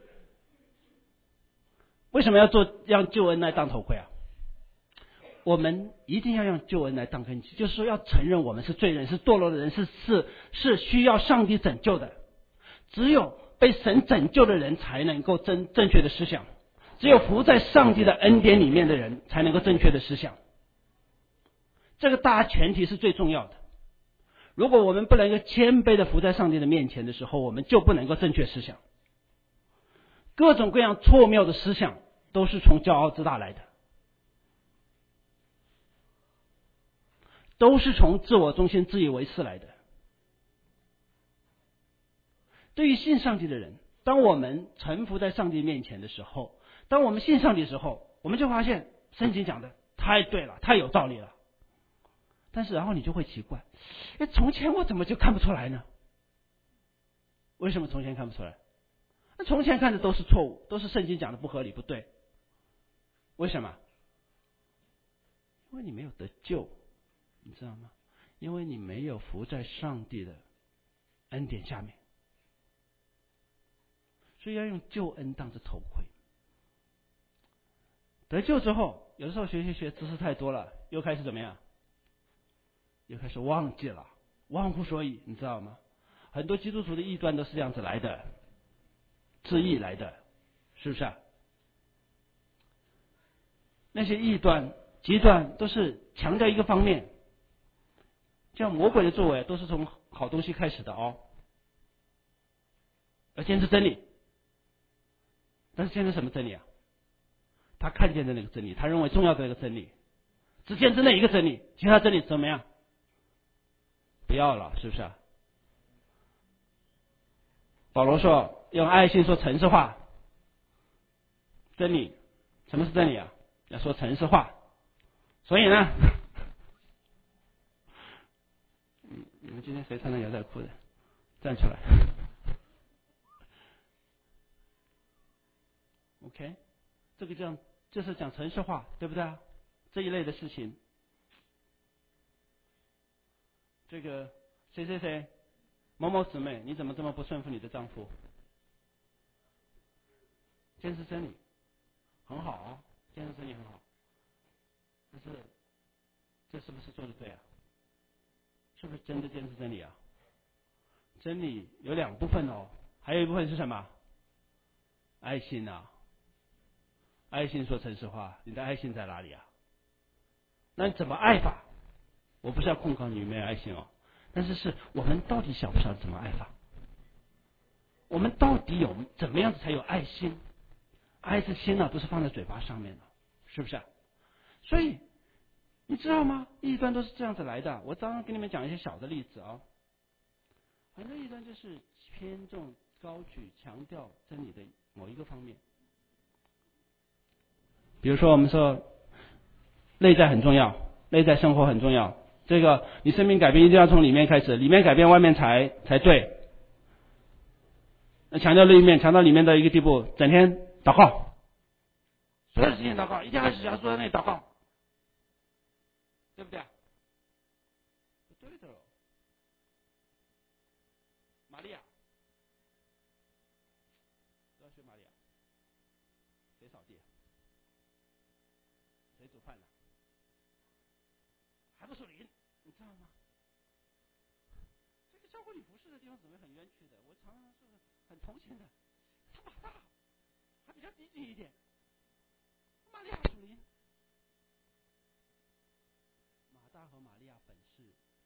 为什么要让救恩来当头盔啊？我们一定要让救恩来当根基，就是说要承认我们是罪人，是堕落的人，是需要上帝拯救的。只有被神拯救的人才能够正确的思想，只有服在上帝的恩典里面的人才能够正确的思想。这个大前提是最重要的。如果我们不能够谦卑的服在上帝的面前的时候，我们就不能够正确思想。各种各样错谬的思想都是从骄傲自大来的，都是从自我中心、自以为是来的。对于信上帝的人，当我们臣服在上帝面前的时候，当我们信上帝的时候，我们就发现圣经讲的太对了，太有道理了。但是然后你就会奇怪，从前我怎么就看不出来呢？为什么从前看不出来？那从前看的都是错误，都是圣经讲的不合理不对。为什么？ 因为你没有得救，你知道吗？因为你没有服在上帝的恩典下面，所以要用救恩当着头盔。得救之后，有的时候学知识太多了，又开始怎么样？又开始忘记了，忘乎所以，你知道吗？很多基督徒的异端都是这样子来的，自义来的，是不是啊？那些异端极端都是强调一个方面，像魔鬼的作为都是从好东西开始的哦，要坚持真理。但是坚持什么真理啊？他看见的那个真理，他认为重要的那个真理，只坚持那一个真理，其他真理怎么样？不要了，是不是啊？保罗说用爱心说诚实话，真理，什么是真理啊？要说诚实话。所以呢，你们今天谁穿的牛仔裤的？站出来。OK， 这个就是讲诚实话，对不对啊？这一类的事情，这个谁某某姊妹，你怎么这么不顺服你的丈夫？坚持真理很好啊，坚持真理很好，但是这是不是做的对啊？是不是真的坚持真理啊？真理有两部分哦，还有一部分是什么？爱心啊，爱心说诚实话，你的爱心在哪里啊？那你怎么爱法？我不是要控告你没有爱心哦，但是我们到底晓不晓得怎么爱法？我们到底有怎么样子才有爱心？爱是心啊，不是放在嘴巴上面的，是不是啊？所以你知道吗？异端都是这样子来的。我刚刚给你们讲一些小的例子啊，很多异端就是偏重高举强调真理的某一个方面。比如说我们说内在很重要，内在生活很重要，这个你生命改变一定要从里面开始，里面改变外面才对。那强调里面，强调里面的一个地步，整天祷告，所有事情祷告，一定要坐在那里祷告，对不对？不对的喽。玛利亚，都要学玛利亚，谁扫地？谁煮饭呢？还不属灵，你知道吗？这个教会里服侍的地方姊妹很冤屈的，我常常是很同情的。他马大还比较激进一点，玛利亚属灵。马大和玛利亚本是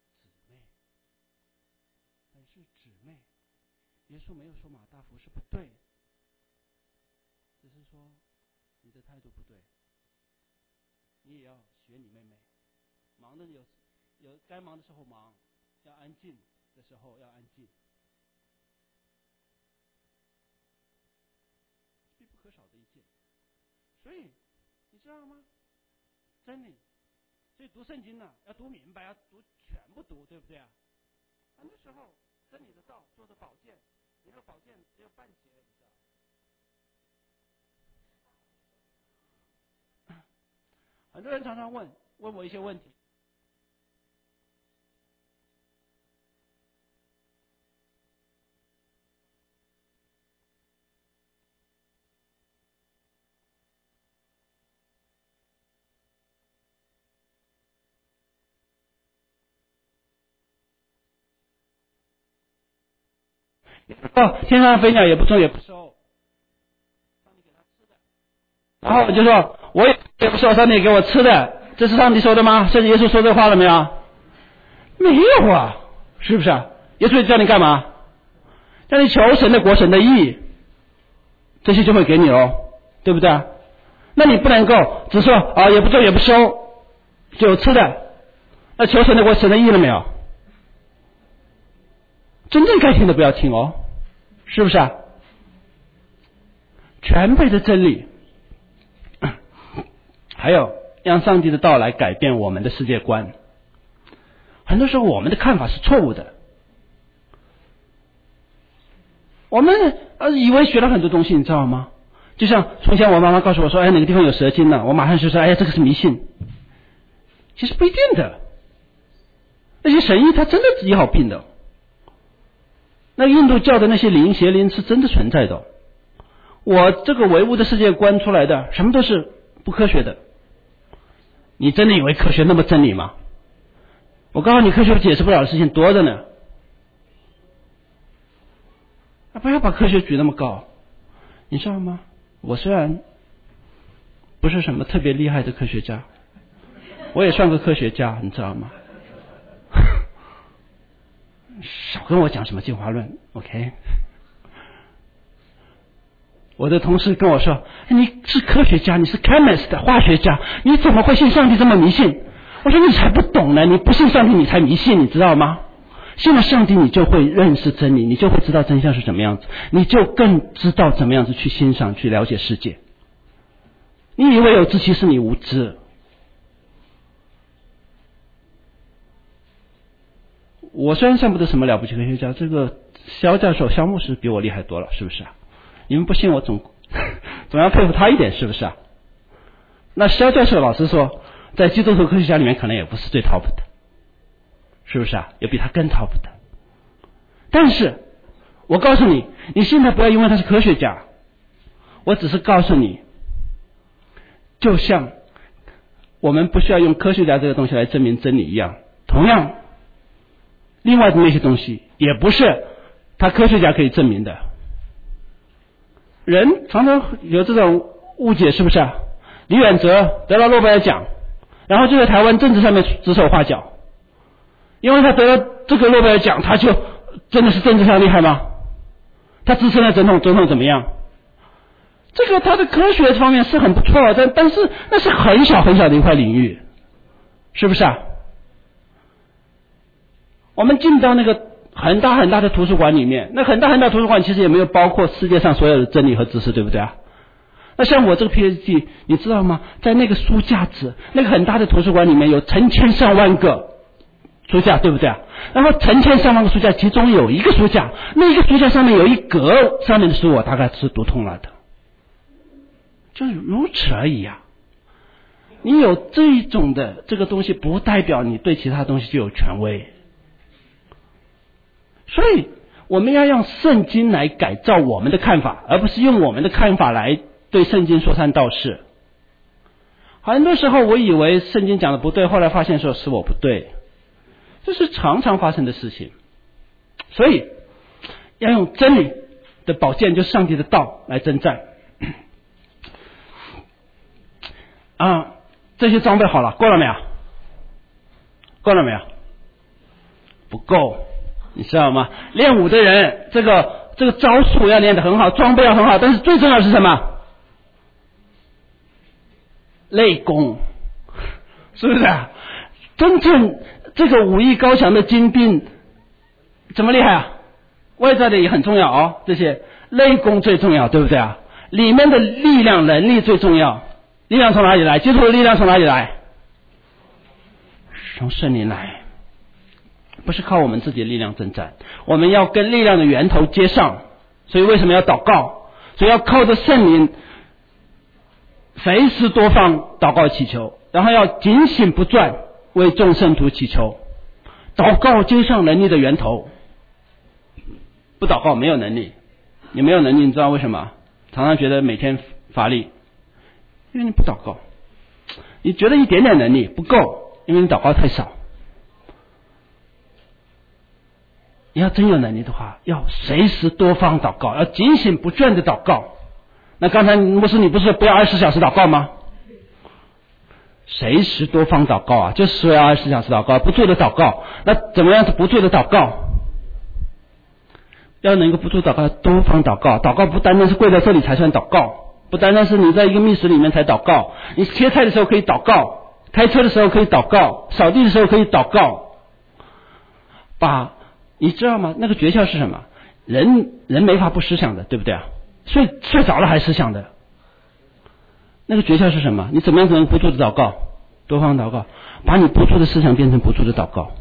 姊妹，耶稣没有说马大服侍不对，只是说你的态度不对，你也要学你妹妹，忙的有该忙的时候忙，要安静的时候要安静，必不可少的一件。所以你知道吗？真理，所以读圣经呢，要读明白，要读全部读，对不对啊？很多时候真理的道做的宝剑，你那个宝剑只有半截，你知道？很多人常常问我一些问题。天上飞鸟也不种也不收，上帝给他吃的。然后我就说，我也不收，上帝给我吃的，这是上帝说的吗？是耶稣说这话了没有？没有啊，是不是啊？耶稣叫你干嘛？叫你求神的国、神的义，这些就会给你哦，对不对？那你不能够只说啊，也不种也不收，就有吃的。那求神的国、神的义了没有？真正该听的不要听哦，是不是啊？全备的真理，还有让上帝的道来改变我们的世界观。很多时候我们的看法是错误的，我们以为学了很多东西，你知道吗？就像从前我妈妈告诉我说，哎，哪个地方有蛇精呢？我马上就说，哎呀，这个是迷信。 其实不一定的。那些神医他真的医好病的，那印度教的那些灵邪灵是真的存在的。我这个唯物的世界观出来的，什么都是不科学的。你真的以为科学那么真理吗？我告诉你，科学解释不了的事情多着呢。不要把科学举那么高，你知道吗？我虽然不是什么特别厉害的科学家，我也算个科学家，你知道吗？少跟我讲什么进化论 ，OK？ 我的同事跟我说：“你是科学家，你是 chemist 化学家，你怎么会信上帝这么迷信？”我说：“你才不懂呢，你不信上帝，你才迷信，你知道吗？信了上帝，你就会认识真理，你就会知道真相是什么样子，你就更知道怎么样子去欣赏、去了解世界。你以为有知，其实你无知。”我虽然算不得什么了不起科学家，这个肖教授、肖牧师比我厉害多了，是不是啊？你们不信我总要佩服他一点，是不是啊？那肖教授老实说，在基督徒科学家里面可能也不是最 top 的，是不是啊？有比他更 top 的。但是我告诉你，你现在不要因为他是科学家，我只是告诉你，就像我们不需要用科学家这个东西来证明真理一样，同样另外的那些东西也不是他科学家可以证明的。人常常有这种误解，是不是啊？李远哲得了诺贝尔奖，然后就在台湾政治上面指手画脚，因为他得了这个诺贝尔奖，他就真的是政治上厉害吗？他支持了总统怎么样？这个他的科学方面是很不错，但是那是很小很小的一块领域，是不是啊？我们进到那个很大很大的图书馆里面，那很大很大的图书馆其实也没有包括世界上所有的真理和知识，对不对啊？那像我这个 PhD， 你知道吗？在那个书架子，那个很大的图书馆里面有成千上万个书架，对不对啊？然后成千上万个书架，其中有一个书架，那一个书架上面有一格上面的书，我大概是读通了的，就是如此而已啊。你有这一种的这个东西，不代表你对其他东西就有权威。所以我们要用圣经来改造我们的看法，而不是用我们的看法来对圣经说三道四。很多时候我以为圣经讲的不对，后来发现说是我不对，这是常常发生的事情。所以要用真理的宝剑，就是上帝的道来征战。这些装备好了，够了没有？够了没有？不够。你知道吗？练武的人，这个招数要练得很好，装备要很好，但是最重要的是什么？内功，是不是啊？真正这个武艺高强的精兵怎么厉害啊？外在的也很重要哦，这些内功最重要，对不对啊？里面的力量能力最重要。力量从哪里来？基督的力量从哪里来？从圣灵来。不是靠我们自己的力量征战，我们要跟力量的源头接上。所以为什么要祷告？所以要靠着圣灵，随时多方祷告祈求，然后要警醒不断为众圣徒祈求。祷告接上能力的源头，不祷告没有能力。你没有能力，你知道为什么？常常觉得每天乏力，因为你不祷告。你觉得一点点能力不够，因为你祷告太少。你要真有能力的话，要随时多方祷告，要警醒不倦的祷告。那刚才牧师你不是不要24小时祷告吗？随时多方祷告啊，就是说要24小时祷告，不住的祷告。那怎么样是不住的祷告？要能够不住祷告，多方祷告。祷告不单单是跪在这里才算祷告，不单单是你在一个密室里面才祷告。你切菜的时候可以祷告，开车的时候可以祷告，扫地的时候可以祷告。你知道吗？那个诀窍是什么？人没法不思想的，对不对啊？睡着了还思想的。那个诀窍是什么？你怎么样才能不住的祷告？多方祷告，把你不住的思想变成不住的祷告。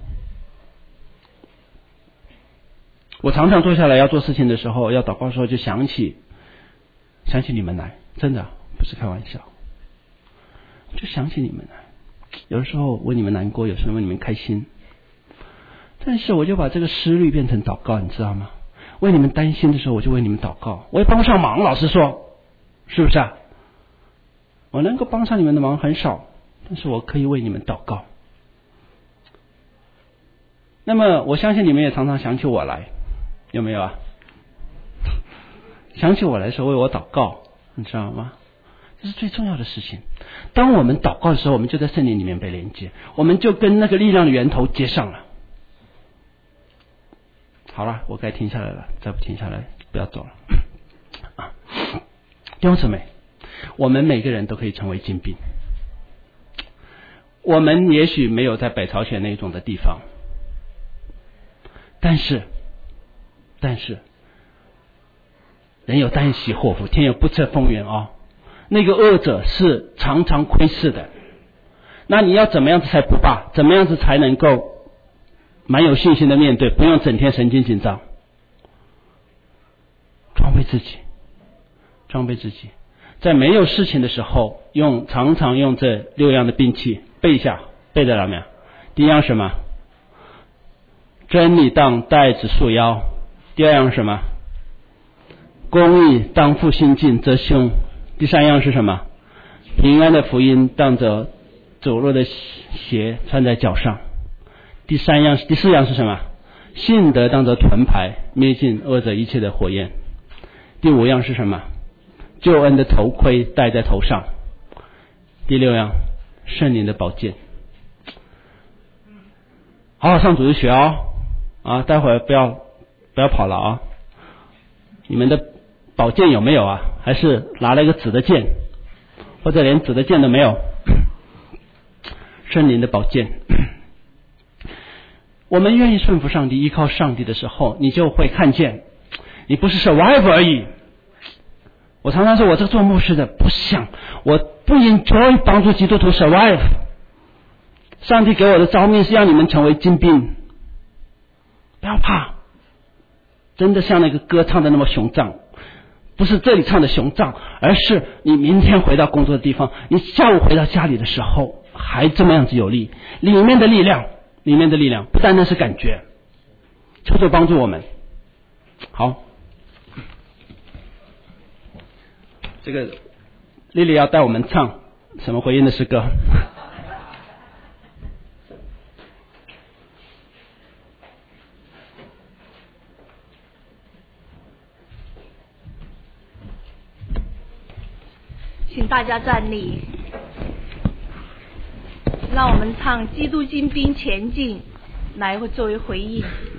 我常常坐下来要做事情的时候，要祷告的时候，就想起你们来，真的不是开玩笑，就想起你们来。 有的时候为你们难过，有时候为你们开心。但是我就把这个思虑变成祷告，你知道吗？为你们担心的时候，我就为你们祷告。我也帮不上忙，老实说，是不是啊？我能够帮上你们的忙很少，但是我可以为你们祷告。那么我相信你们也常常想起我来，有没有啊？想起我来的时候为我祷告，你知道吗？这是最重要的事情。当我们祷告的时候，我们就在圣灵里面被连接，我们就跟那个力量的源头接上了。好了，我该停下来了，再不停下来不要走了啊！弟兄姊妹，我们每个人都可以成为精兵。我们也许没有在北朝鲜那种的地方，但是人有旦夕祸福，天有不测风云啊！那个恶者是常常窥视的，那你要怎么样子才不怕？怎么样子才能够蛮有信心的面对，不用整天神经紧张？装备自己，在没有事情的时候，常常用这6样的兵器。背一下，背得了没有？第一样什么？真理当带子束腰。第二样什么？公义当负心镜遮胸。第三样是什么？平安的福音当着走路的鞋穿在脚上。第四样是什么？信德当着盾牌灭尽恶者一切的火焰。第5样是什么？救恩的头盔戴在头上。第6样，圣灵的宝剑。好好上主日学啊！待会儿不要跑了啊！你们的宝剑有没有啊？还是拿了一个纸的剑，或者连纸的剑都没有？圣灵的宝剑。我们愿意顺服上帝，依靠上帝的时候，你就会看见，你不是 survive 而已。我常常说，我这个做牧师的不想，我不 enjoy 帮助基督徒 survive。上帝给我的召命是让你们成为精兵，不要怕，真的像那个歌唱的那么雄壮，不是这里唱的雄壮，而是你明天回到工作的地方，你下午回到家里的时候还这么样子有力，里面的力量不单单是感觉。求主帮助我们。好，这个丽丽要带我们唱什么回应的诗歌？ 请大家站立，让我们唱《基督精兵前进》来作为回应。